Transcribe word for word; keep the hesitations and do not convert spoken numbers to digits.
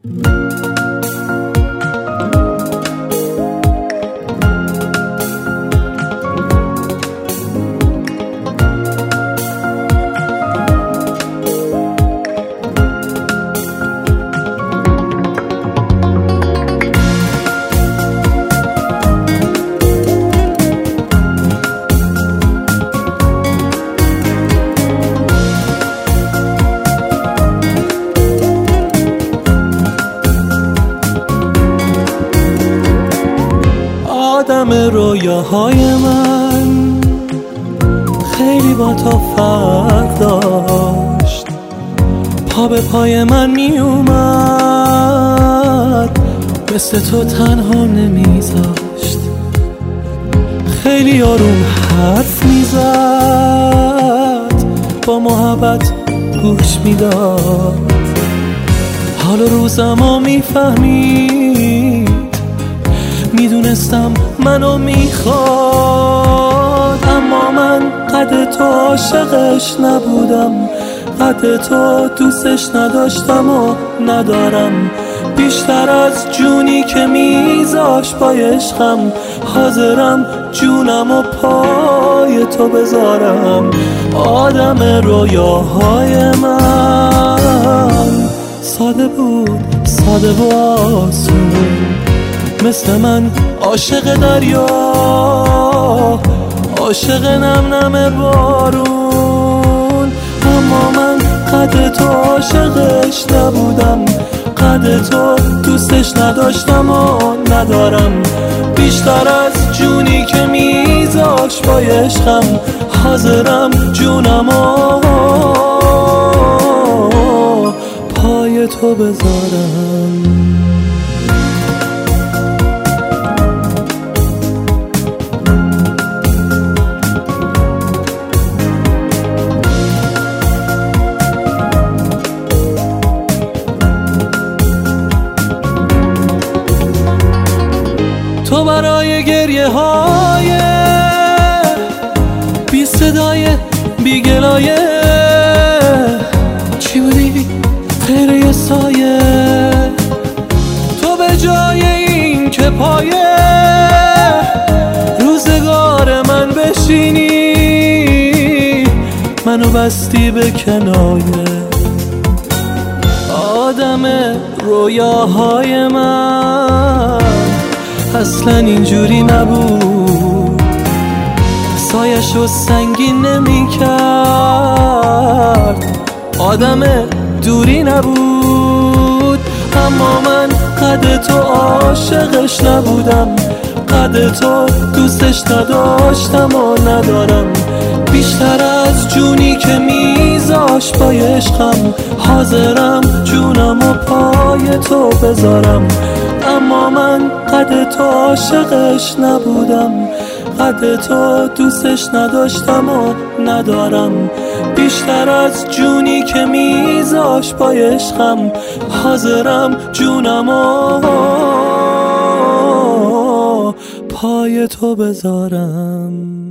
آدم رویاهای من خیلی با تو فرق داشت، پا به پای من می اومد، مثل تو تنها نمیذاشت، خیلی آروم حرف میزد، با محبت گوش میداد، حال روزمو میفهمید، میدونستم منو میخواد، اما من قد تو عاشقش نبودم، قد تو دوستش نداشتم و ندارم، بیشتر از جونی که میذاش با عشقم، حاضرم جونم و پای تو بذارم. آدم رویاهای من ساده بود، ساده و آسون، مثل من عاشق دریا، عاشق نم نم بارون، اما من قد تو عاشقش نبودم، قد تو دوستش نداشتم و ندارم، بیشتر از جونی که میذاش با عشقم، حاضرم جونم و پای تو بذارم. تو برای گریه های بی صدای بی گلایه چی بودی؟ غیر یه سایه، تو به جای این که پایه روزگار من بشینی، منو بستی به کنایه. آدم رویاهای من اصلا اینجوری نبود، سایشو سنگین نمی کرد، آدم دوری نبود، اما من قد تو عاشقش نبودم، قد تو دوستش نداشتم و ندارم، بیشتر از جونی که میذاش با عشقم، حاضرم جونم و پای تو بذارم، اما من قد تو عاشقش نبودم، قد تو دوستش نداشتم و ندارم، بیشتر از جونی که میذاش با عشقم، حاضرم جونم و پای تو بذارم.